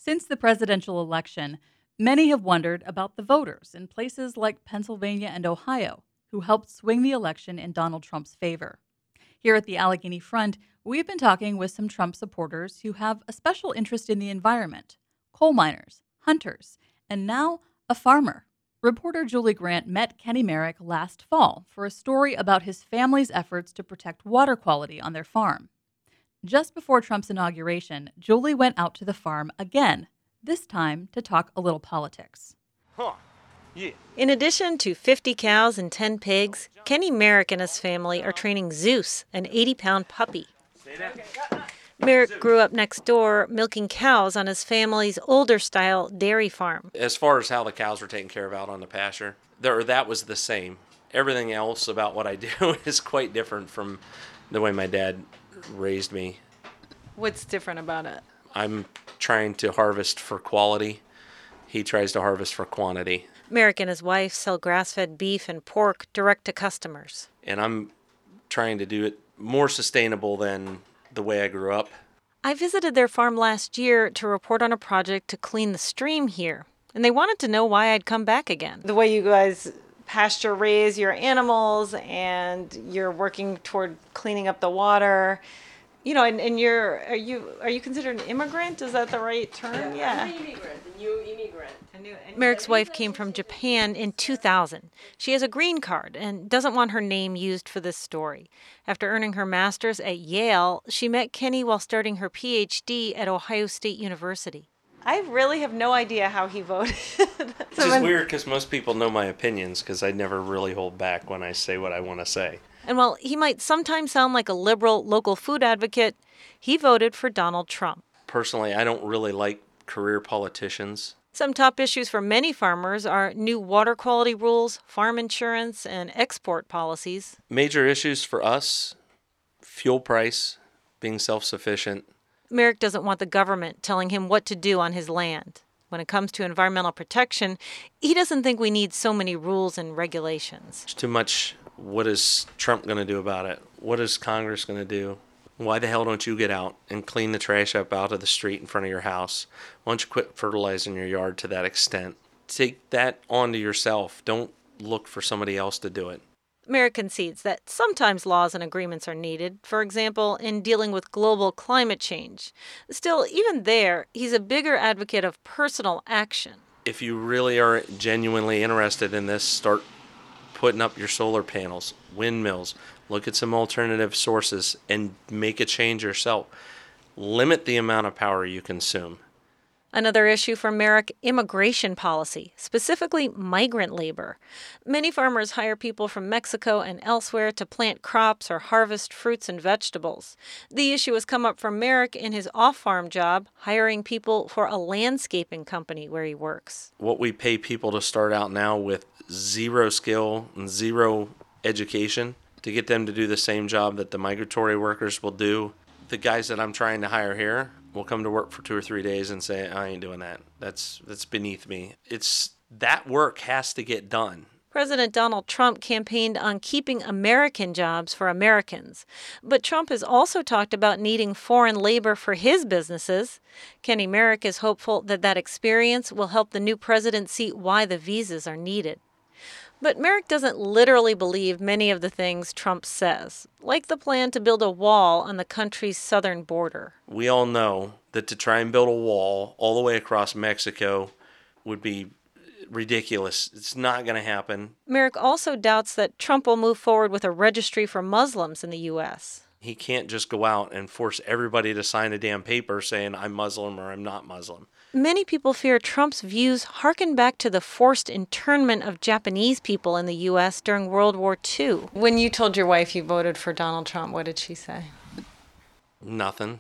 Since the presidential election, many have wondered about the voters in places like Pennsylvania and Ohio who helped swing the election in Donald Trump's favor. Here at the Allegheny Front, we've been talking with some Trump supporters who have a special interest in the environment: coal miners, hunters, and now a farmer. Reporter Julie Grant met Kenny Merrick last fall for a story about his family's efforts to protect water quality on their farm. Just before Trump's inauguration, Julie went out to the farm again, this time to talk a little politics. In addition to 50 cows and 10 pigs, Kenny Merrick and his family are training Zeus, an 80-pound puppy. Merrick grew up next door milking cows on his family's older-style dairy farm. As far as how the cows were taken care of out on the pasture, that was the same. Everything else about what I do is quite different from the way my dad raised me. What's different about it? I'm trying to harvest for quality. He tries to harvest for quantity. Merrick and his wife sell grass-fed beef and pork direct to customers. And I'm trying to do it more sustainable than the way I grew up. I visited their farm last year to report on a project to clean the stream here, and they wanted to know why I'd come back again. The way you guys pasture raise your animals and you're working toward cleaning up the water. You know, and are you considered an immigrant? Is that the right term? Yeah. I'm an immigrant, a new immigrant. Merrick's wife came from Japan in 2000. She has a green card and doesn't want her name used for this story. After earning her master's at Yale, she met Kenny while starting her PhD at Ohio State University. I really have no idea how he voted. It's just weird because most people know my opinions because I never really hold back when I say what I want to say. And while he might sometimes sound like a liberal local food advocate, he voted for Donald Trump. Personally, I don't really like career politicians. Some top issues for many farmers are new water quality rules, farm insurance, and export policies. Major issues for us: fuel price, being self-sufficient. Merrick doesn't want the government telling him what to do on his land. When it comes to environmental protection, he doesn't think we need so many rules and regulations. It's too much. What is Trump going to do about it? What is Congress going to do? Why the hell don't you get out and clean the trash up out of the street in front of your house? Why don't you quit fertilizing your yard to that extent? Take that onto yourself. Don't look for somebody else to do it. Merrick concedes that sometimes laws and agreements are needed, for example, in dealing with global climate change. Still, even there, he's a bigger advocate of personal action. If you really are genuinely interested in this, start putting up your solar panels, windmills, look at some alternative sources, and make a change yourself. Limit the amount of power you consume. Another issue for Merrick: immigration policy, specifically migrant labor. Many farmers hire people from Mexico and elsewhere to plant crops or harvest fruits and vegetables. The issue has come up for Merrick in his off-farm job, hiring people for a landscaping company where he works. What we pay people to start out now with zero skill and zero education, to get them to do the same job that the migratory workers will do. The guys that I'm trying to hire here will come to work for 2 or 3 days and say, I ain't doing that. That's beneath me. That work has to get done. President Donald Trump campaigned on keeping American jobs for Americans. But Trump has also talked about needing foreign labor for his businesses. Kenny Merrick is hopeful that that experience will help the new president see why the visas are needed. But Merrick doesn't literally believe many of the things Trump says, like the plan to build a wall on the country's southern border. We all know that to try and build a wall all the way across Mexico would be ridiculous. It's not going to happen. Merrick also doubts that Trump will move forward with a registry for Muslims in the U.S. He can't just go out and force everybody to sign a damn paper saying I'm Muslim or I'm not Muslim. Many people fear Trump's views harken back to the forced internment of Japanese people in the U.S. during World War II. When you told your wife you voted for Donald Trump, what did she say? Nothing.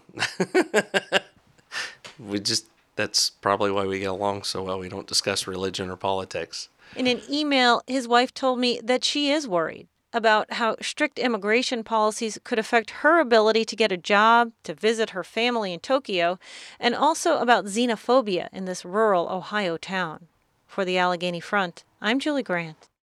That's probably why we get along so well. We don't discuss religion or politics. In an email, his wife told me that she is worried about how strict immigration policies could affect her ability to get a job, to visit her family in Tokyo, and also about xenophobia in this rural Ohio town. For the Allegheny Front, I'm Julie Grant.